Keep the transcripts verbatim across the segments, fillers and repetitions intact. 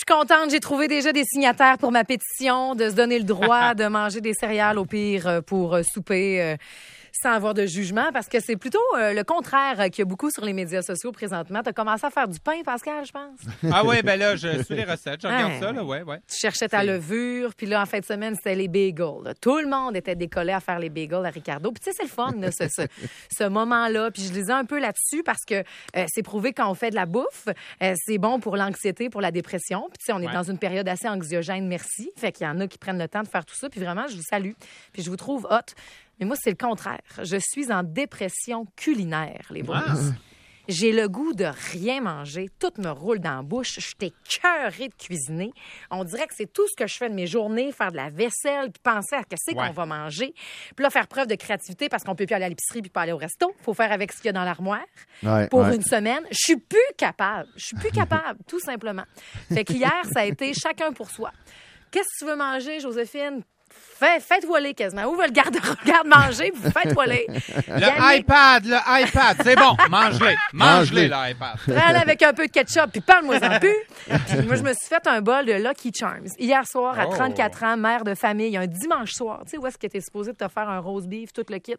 contente. J'ai trouvé déjà des signataires pour ma pétition de se donner le droit de manger des céréales au pire pour euh, souper euh, sans avoir de jugement, parce que c'est plutôt euh, le contraire qu'il y a beaucoup sur les médias sociaux présentement. Tu as commencé à faire du pain, Pascal, je pense. Ah oui, ben là, je suis les recettes. Je regarde Ouais. ça, là, ouais, ouais. Tu cherchais ta C'est- levure, puis là, en fin de semaine, c'était les bagels. là. Tout le monde était décollé à faire les bagels à Ricardo. Puis tu sais, c'est le fun, là, ce, ce, ce moment-là. Puis je lisais un peu là-dessus parce que euh, c'est prouvé quand on fait de la bouffe, euh, c'est bon pour l'anxiété, pour la dépression. Puis tu sais, on est Ouais. dans une période assez anxiogène, merci. Fait qu'il y en a qui prennent le temps de faire tout ça. Puis vraiment, je vous salue. Puis je vous trouve hot. Mais moi, c'est le contraire. Je suis en dépression culinaire, les boys. Ah. J'ai le goût de rien manger. Tout me roule dans la bouche. Je suis écœurée de cuisiner. On dirait que c'est tout ce que je fais de mes journées, faire de la vaisselle, puis penser à qu'est-ce Ouais. qu'on va manger. Puis là, faire preuve de créativité parce qu'on peut plus aller à l'épicerie puis pas aller au resto. Faut faire avec ce qu'il y a dans l'armoire Ouais, pour ouais. une semaine. Je suis plus capable. Je suis plus capable, tout simplement. Fait qu'hier, ça a été chacun pour soi. Qu'est-ce que tu veux manger, Joséphine? Fais, faites-vous aller quasiment. Ouvre le garde-robe manger, puis faites-vous aller. Le iPad, le iPad, c'est bon, mange-les. Mange-les, le iPad. Prends-le avec un peu de ketchup, puis parle-moi-en plus. Puis moi, je me suis fait un bol de Lucky Charms. Hier soir, à Oh. trente-quatre ans, mère de famille, un dimanche soir. Tu sais, où est-ce que t'es supposé de te faire un roast beef, tout le kit?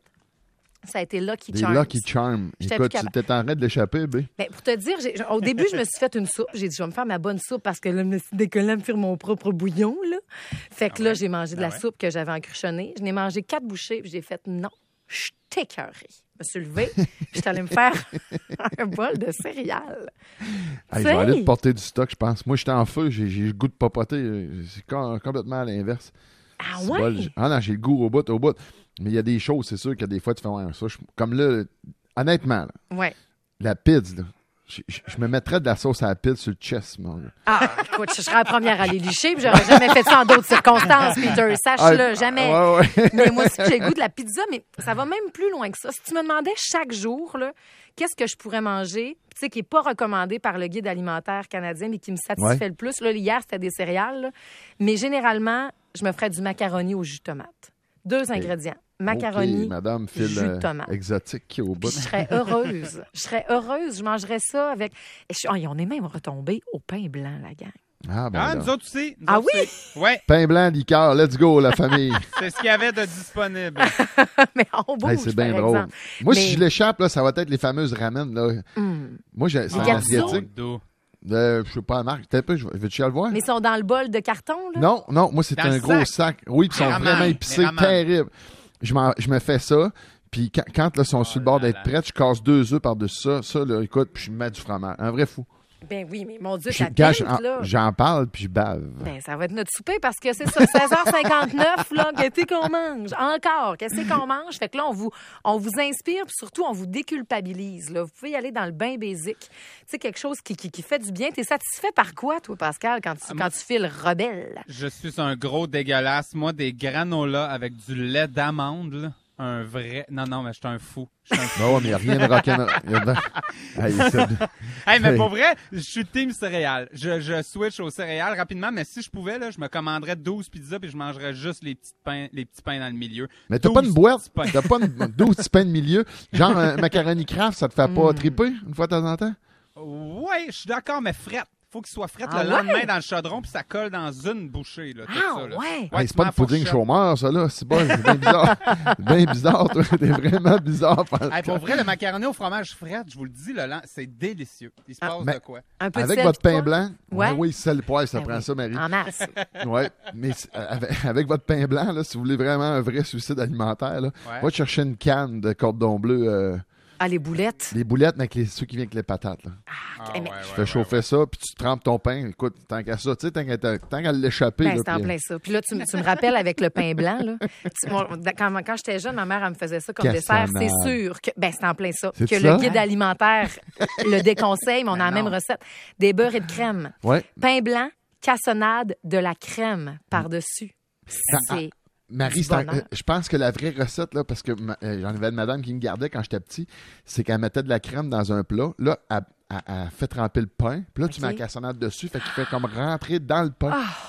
Ça a été Lucky Des Charms. Lucky Charms. J'étais Écoute, plus capable. tu étais en train de l'échapper, B. Ben, pour te dire, j'ai- au début, je me suis fait une soupe. J'ai dit, je vais me faire ma bonne soupe parce que là, je me suis décollée à me faire mon propre bouillon. Là. Fait que Ah là, ouais? j'ai mangé de Ah la ouais? soupe que j'avais encruchonnée. Je n'ai mangé quatre bouchées, puis j'ai fait non, je suis écœurée. Je me suis levée, puis je suis allée me faire un bol de céréales. Hey, je vais aller T'sais. te porter du stock, je pense. Moi, j'étais en feu, j'ai j'ai le goût de papoter. C'est com- complètement à l'inverse. Ah C'est ouais? bol. Ah non, j'ai le goût au bout, au bout. Mais il y a des choses, c'est sûr que des fois, tu fais ouais, ça. je- Comme là, honnêtement, là, Ouais. la pizza, là, je, je- je me mettrais de la sauce à la pizza sur le chest, mon gars. Ah, écoute, je serais la première à les licher, puis j'aurais jamais fait ça en d'autres circonstances, Peter. Sache-le, Ah, jamais. ouais, ouais. Mais moi aussi, j'ai le goût de la pizza, mais ça va même plus loin que ça. Si tu me demandais chaque jour, là, qu'est-ce que je pourrais manger, tu sais, qui n'est pas recommandé par le guide alimentaire canadien, mais qui me satisfait Ouais. le plus. Là, hier, c'était des céréales, là. Mais généralement, je me ferais du macaroni au jus de tomate. Deux ingrédients. Macaroni, OK, madame jus file de euh, tomate. exotique au bout. Puis je serais heureuse. Je serais heureuse. Je mangerais ça avec... Et je- oh, on est même retombé au pain blanc, la gang. Ah, ben Ah, là. nous autres aussi. nous Ah autres oui? aussi. Ouais, Pain blanc, liqueur, let's go, la famille. c'est ce qu'il y avait de disponible. Mais on bouge, Hey, c'est bien par drôle. exemple. Moi, Mais- si je l'échappe, là, ça va être les fameuses ramen. Là. Hum. Moi, j'ai- c'est Les en garçons. asiatique. Dos. Euh, je sais pas la marque. T'as un peu, je vais- veux-tu aller le voir? Mais ils sont dans le bol de carton, là? Non, non, moi, c'est Dans un le gros sac. sac. Oui, puis ils sont Les ramen, vraiment les épicés, ramen. terribles. Je, m'en- je me fais ça, puis quand, quand là, ils sont sur le bord là d'être là. prêts, je casse deux œufs par-dessus ça. Ça, là, écoute, puis je mets du fromage. Un vrai fou. Ben oui, mais mon Dieu, Je- ça quand pique, j'en- là. J'en parle, puis je bave. Ben, ça va être notre souper parce que c'est ça, seize heures cinquante-neuf, là, qu'est-ce qu'on mange? Encore, qu'est-ce qu'on mange? Fait que là, on vous, on vous inspire, puis surtout, on vous déculpabilise, là. Vous pouvez y aller dans le bain basique. Tu sais, quelque chose qui, qui, qui fait du bien. T'es satisfait par quoi, toi, Pascal, quand tu, Ah, quand moi- tu files rebelle? Je suis un gros dégueulasse. Moi, des granolas avec du lait d'amande, là. Un vrai... Non, non, mais je suis un fou. Je suis un fou. Non, mais il n'y a rien de rock'n'roll. Il y a de- Hey, c'est- Hey, mais pour vrai, je suis team céréales. Je, je switch aux céréales rapidement, mais si je pouvais, là, je me commanderais douze pizzas puis je mangerais juste les petits pains, les petits pains dans le milieu. Mais t'as pas douze une boîte, petits pains. t'as pas une douze petits pains de milieu. Genre un macaroni craft, ça te fait Hmm. pas triper une fois de temps en temps? Ouais, je suis d'accord, mais frette. Faut qu'il soit frette Ah le ouais? lendemain dans le chaudron puis ça colle dans une bouchée, là, tout Ah, ça, là. ouais? Hey, tu c'est pas mets du la pudding fourchette. chômeur, ça, là. C'est pas, c'est bien bizarre. bien bizarre, toi. T'es vraiment bizarre. Pascal. Hey, pour vrai, le macaroni au fromage frette, je vous le dis, le lent, c'est délicieux. Il se Ah, passe mais- de quoi? Un peu de Avec sel, votre puis pain quoi? blanc. Ouais. Oui, sel poivre, ça Ben prend oui. ça, Marie. En masse. Ouais. Mais c'est- euh, avec, avec votre pain blanc, là, si vous voulez vraiment un vrai suicide alimentaire, là, Ouais. va te chercher une canne de cordon bleu, euh, Ah, les boulettes. les boulettes, mais avec les, ceux qui viennent avec les patates. Là. Ah, mais- ouais, Tu ouais, fais ouais, chauffer ouais. ça, puis tu trempes ton pain. Écoute, tant qu'à ça, tu sais, tant qu'à, tant qu'à l'échapper. Ben, là, c'est en puis- plein ça. Puis là, tu, me- tu me rappelles avec le pain blanc, là. Tu- bon, quand, quand j'étais jeune, ma mère, elle me faisait ça comme dessert. C'est Cassonade. sûr que, ben, c'est en plein ça. C'est Que ça? le guide alimentaire le déconseille, mais on a la Ben même non. recette. Des beurres et de crème. Ouais. Pain blanc, cassonade, de la crème par-dessus. Ah, C'est. Marie, Du c'est un- bonheur. euh, je pense que la vraie recette, là, parce que ma- euh, j'en avais une madame qui me gardait quand j'étais petit, c'est qu'elle mettait de la crème dans un plat. Là, elle, elle- elle fait tremper le pain. Puis là, tu OK. mets la cassonade dessus. Fait qu'il fait comme rentrer dans le pain.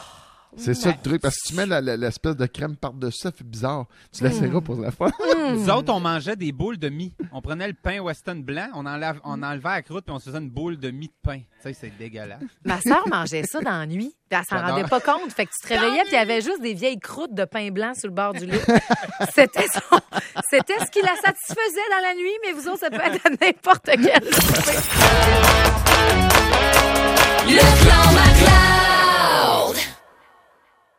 C'est ça le truc, parce que si tu mets la- la- l'espèce de crème par-dessus, ça fait bizarre. Tu l'essaieras pour la fois. Nous autres, on mangeait des boules de mie. On prenait le pain Weston blanc, on, enlève, on enlevait la croûte, puis on se faisait une boule de mie de pain. Tu sais, c'est dégueulasse. Ma sœur mangeait ça dans la nuit. Puis elle s'en J'adore. rendait pas compte. Fait que tu te réveillais, puis il y avait juste des vieilles croûtes de pain blanc sur le bord du lit. C'était son... C'était ce qui la satisfaisait dans la nuit, mais vous autres, ça peut être à n'importe quel souper.